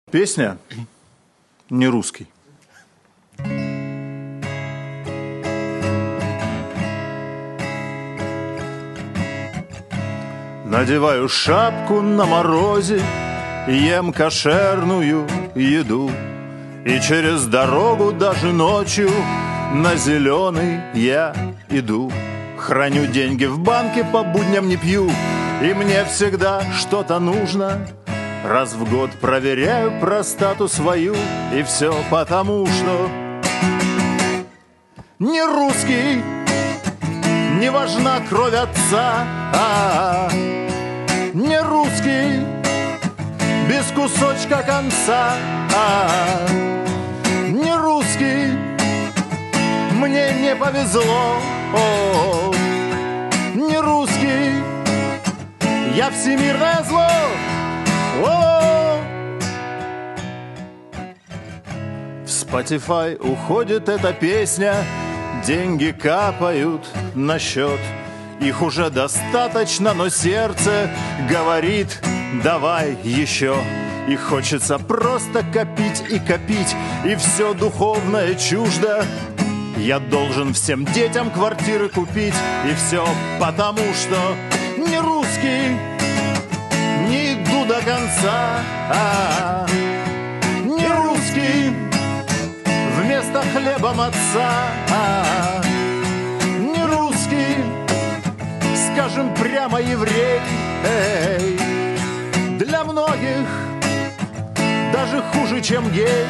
Песня не русский. Надеваю шапку на морозе, ем кошерную еду, и через дорогу даже ночью на зеленый я иду. Храню деньги в банке, по будням не пью, и мне всегда что-то нужно. Раз в год проверяю простату свою, и все потому, что не русский, не важна кровь отца, не русский, без кусочка конца, не русский, мне не повезло, не русский, я всемирное зло. В Spotify уходит эта песня, деньги капают на счет. Их уже достаточно, но сердце говорит: давай еще. И хочется просто копить и копить, и все духовное чуждо. Я должен всем детям квартиры купить, и все потому, что не русский, не иду до конца, не русский, вместо хлеба отца, не русский, скажем прямо еврей, для многих даже хуже, чем гей,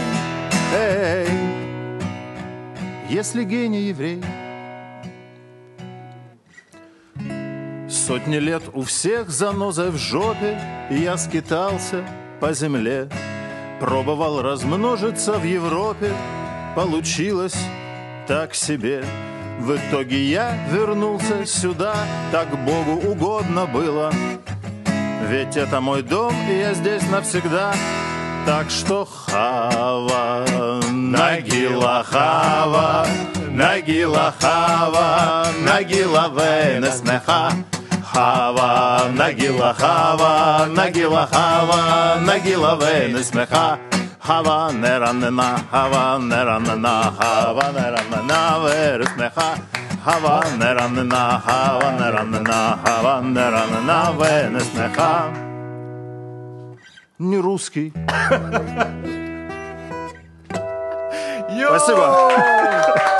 если гей не еврей. Сотни лет у всех занозой в жопе, и я скитался по земле. Пробовал размножиться в Европе, получилось так себе. В итоге я вернулся сюда, так Богу угодно было. Ведь это мой дом, и я здесь навсегда. Так что хава, нагила хава, нагила хава, нагила венесмеха. Хава, нагила хава, нагила хава, нагила венесмеха. Хава неранена, хава неранена, хава неранена вересмеха. Хава неранена, хава неранена, хава неранена венесмеха. Не русский. Спасибо.